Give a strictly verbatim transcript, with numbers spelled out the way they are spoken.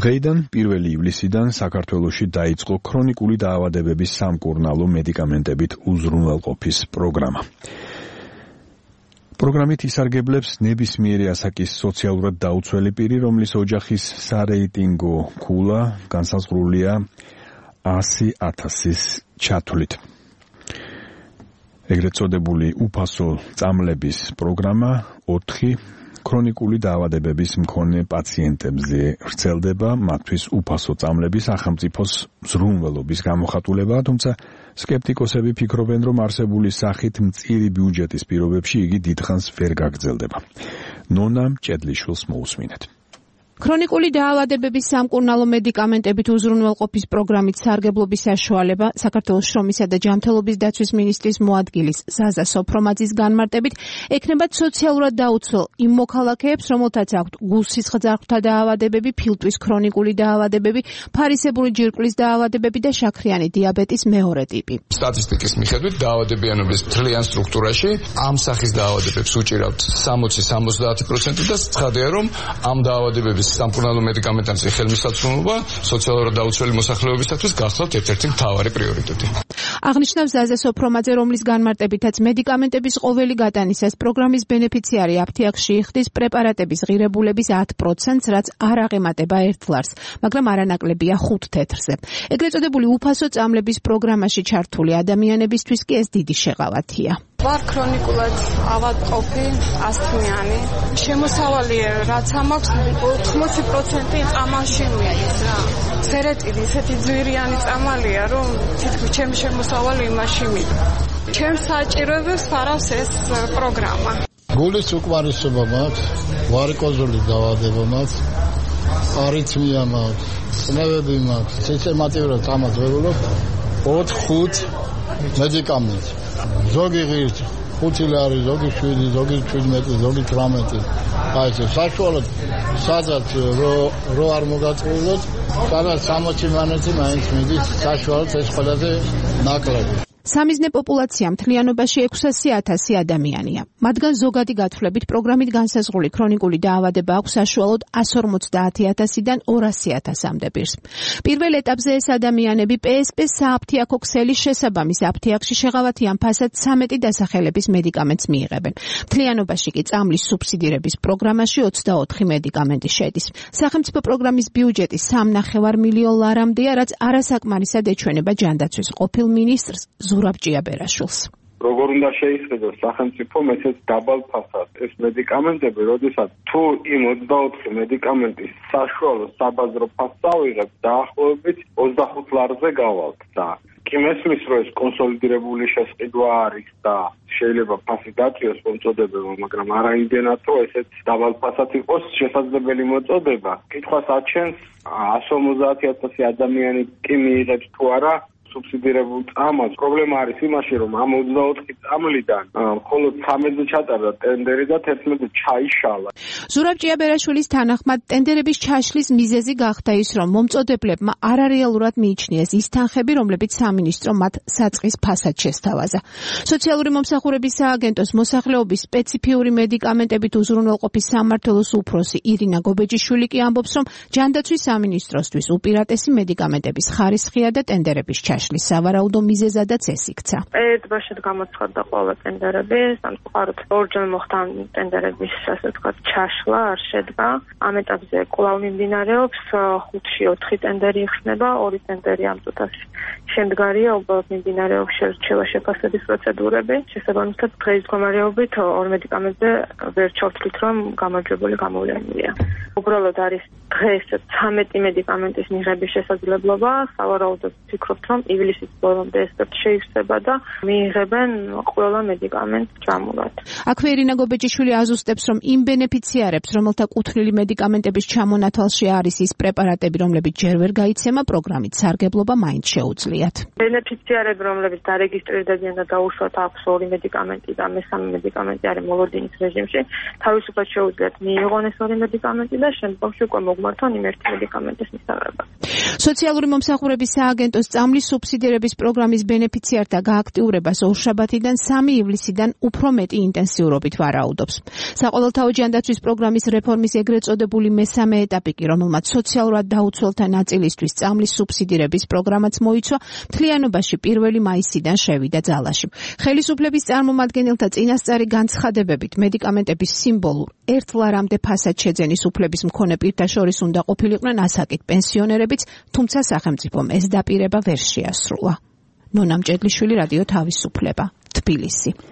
დღეიდან პირველი ივლისიდან საქართველოში დაიწყო ქრონიკული დაავადებების სამკურნალო მედიკამენტებით უზრუნველყოფის პროგრამა. პროგრამით ისარგებლებს ნებისმიერი ასაკის სოციალურად დაუცველი პირი, რომლის ოჯახის სარეიტინგო ქულა განსაზღვრულია ასი ათასის ჩათვლით. ეგრეთ წოდებული უფასო წამლების პროგრამა ოთხი ქრონიკული დაავადებების მქონე პაციენტებზე ვრცელდება, მათთვის უფასო წამლების სახელმწიფოს ზრუნველობის გამოხატულებაა, თუმცა სკეპტიკოსები ფიქრობენ, რომ არსებული სახით მწირი ბიუჯეტის პირობებში იგი დიდხანს ვერ გაგრძელდება. ნონა მჭედლიშვილს მოусმინეთ. ქრონიკული დაავადებების სამკურნალო მედიკამენტებით უზრუნველყოფის პროგრამით სარგებლობის საშუალება საქართველოს შრომისა და ჯანმრთელობის დაცვის მინისტრის მოადგილის ზაზა სოფრომაძის განმარტებით ექნებათ სოციალურად დაუცველ იმ მოქალაქეებს, რომელთაც აქვთ გულ-სისხლძარღვთა დაავადებები, ფილტვის ქრონიკული დაავადებები, ფარისებური ჯირკვლის დაავადებები და შაქრიანი დიაბეტის მეორე ტიპი. სტატისტიკის მიხედვით დაავადებიანობის მთლიან სტრუქტურაში ამ სახის დაავადებებს უჭირავთ სამოცი სამოცდაათი პროცენტი და ცხადია, რომ ამ დაავადებების სამკურნალო მედიკამენტებზე ხელმისაწვდომობა სოციალურად დაუცველი მოსახლეობისათვის გახლავთ ერთ-ერთი მთავარი პრიორიტეტი. აღნიშნავს ზაზა სოფრომაძე, რომლის განმარტებითაც მედიკამენტების ყოველი გატანისას პროგრამის ბენეფიციარი აფთიაქში იხდის პრეპარატების ღირებულების ათ პროცენტს, რაც არ აღემატება ერთ ლარს, მაგრამ არანაკლებია ხუთ თეთრზე. ეგრეთ წოდებული უფასო წამლების პროგრამაში ჩართული ადამიანებისთვის კი ეს დიდი შეღავათია. ვარ ქრონიკულად ავადმყოფი, ასთმიანი. შემოსავალი რაც ამაქვს ოთხმოცი პროცენტი წამალში მიდის რა. ფერეტიდი ისეთი ძვირიანი წამალია, რომ თითქმის ჩემი შემოსავალი იმაში მიდის. ჩემს საჭიროებებს ფარავს ეს პროგრამა. გულის უკმარისობა მაქვს, ვარიკოზული დაავადება მაქვს, არითმია მაქვს, წნევები მაქვს. სისტემატიურად წამალს ვეღულობ ოთხ ხუთ მედიკამენტს. ზოგი ღირს ხუთი ლარი, ზოგი შვიდი, ზოგი შვიდმეტი, ზოგი თვრამეტი. აი ეს საშუალოდ სადაც რო არ მოგაწყვილოთ, სადაც სამოცი მანეთი მაინც მიდის საშუალოდ ეს ყველაზე ნაკლები. სამიზნე პოპულაცია მთლიანობაში ექვსასი ათასი ადამიანია. მათგან ზოგადი გათვლებით პროგრამით განსაზღვრული ქრონიკული დაავადება აქვს საშუალოდ εκατს ორმოცდაათი ათასიდან ორასი ათასამდე პირს. პირველ ეტაპზე ეს ადამიანები პე ეს პე სააფთიაქო ქსელის შესაბამის აფთიაქში შეღავათიან ფასად სამეტი დასახელების მედიკამენტს მიიღებენ. მთლიანობაში კი წამლის სუბსიდირების პროგრამაში ოცდაოთხი მედიკამენტი შედის. სახელმწიფო პროგრამის ბიუჯეტი სამნახევარ მილიონ ლარამდეა, რაც არასაკმარისად ეჩვენება ჯანდაცვის ყოფილ მინისტრს ზურაბ ჭიაბერაშვილს. როგორ უნდა შეისყიდოს სახელმწიფომ ესეც დაბალ ფასად ეს მედიკამენტები, როდესაც თუ იმ ოცდაოთხი მედიკამენტის საშუალო საბაზრო ფასს ავიღებ, დაახლოებით ოცდახუთ ლარზე გავალთ და კი მესმის, რომ ეს კონსოლიდირებული შესყიდვა არის და შეიძლება ფასი დაწიოს მომწოდებებმა, მაგრამ არა იმდენად, რომ ესეც დაბალ ფასად იყოს შესაძლებელი მოწოდება. კითხვას აჩენს εκατს ორმოცდაათი ათასი ადამიანი კი მიიღებს თუ არა სუბსიდირებულ წამალს. პრობლემა არის იმაში, რომ ამ ოცდაოთხი წამლიდან მხოლოდ სამედზე ჩატარდა ტენდერი და თერთმეტზე ჩაიშალა. ზურაბ ჭიაბერაშვილის თანახმად ტენდერების ჩაშლის მიზეზი გახდა ის, რომ მომწოდებლებმა არარეალურად მიიჩნიეს ის თანხები, რომლებიც სამინისტრო მათ საწყის ფასად შესთავაზა. სოციალური მომსახურების სააგენტოს მოსახლეობის სპეციფიური მედიკამენტებით უზრუნველყოფის სამმართველოს უფროსი ირინა გობეჯიშვილი კი ამბობს, რომ ჯანდაცვის სამინისტროსთვის უპირატესი მედიკამენტების ხარისხია და ტენდერების ჩაშლა. სავარაუდო მიზეზადაც ეს იქცა. ერთბაშად გამოცხადდა ყველა ტენდერები, სამწუხაროდ ორჯერ მოხდა ტენდერების ასე ვთქვათ ჩაშლა, არ შედგა. ამ ეტაპზე კვლავ მიმდინარეობს, ხუთში ოთხი ტენდერი იხსნება, ორი ტენდერი ამ წუთას შემდგარია, უბრალოდ მიმდინარეობს შერჩევა შეფასების პროცედურები. შესაბამისად დღეს მდგომარეობით ორ მედიკამენტზე ვერ ჩავთვლით, რომ გამარჯვებული გამოვლენილია. უბრალოდ არის დღეს ცამეტი მედიკამენტის მიღების შესაძლებლობა, სავარაუდოდ ვფიქრობთ, რომ ივლისის ბოლომდე ეს შეივსება და მიიღებენ ყველა მედიკამენტს ჯამურად. აქვე ირინა გობეჯიშვილი აზუსტებს, რომ იმ ბენეფიციარებს, რომელთა კუთვნილი მედიკამენტების ჩამონათვალში არის ის პრეპარატები, რომლებიც ჯერ ვერ გაიცემა, პროგრამით სარგებლობა მაინც შეუძლიათ. ბენეფიციარები, რომლებიც დარეგისტრირდებიან და დაუშვათ აქვს ორი მედიკამენტი და მესამე მედიკამენტი არის მოლოდინის რეჟიმში, თავისუფლად შეუძლიათ მიიღონ ეს ორი მედიკამენტი და შემდგომში უკვე მოგმართონ იმ ერთი მედიკამენტის მისაღებად. სოციალური მომსახურების სააგენტოს წამლის სუბსიდირების პროგრამის ბენეფიციართა გააქტიურებას ორშაბათიდან სამი ივლისიდან უფრო მეტი ინტენსიურობით ვარაუდობს. საყოველთაო ჯანდაცვის პროგრამის რეფორმის ეგრეთ წოდებული მესამე ეტაპი კი, რომელმაც სოციალურად დაუცველთა ნაწილისთვის წამლის სუბსიდირების პროგრამაც მოიცვა, მთლიანობაში პირველი მაისიდან შევიდა ძალაში. ხელისუფლების წარმომადგენელთა წინასწარი განცხადებებით მედიკამენტების სიმბოლურ ერთ ლარამდე ფასად შეძენის უფლების მქონე პირთა შორის უნდა ყოფილიყვნენ ასაკით პენსიონერებიც, თუმცა სახელმწიფომ ეს დაპირება ვერ შეასრულა. ნონა მჭედლიშვილი, რადიო თავისუფლება, თბილისი.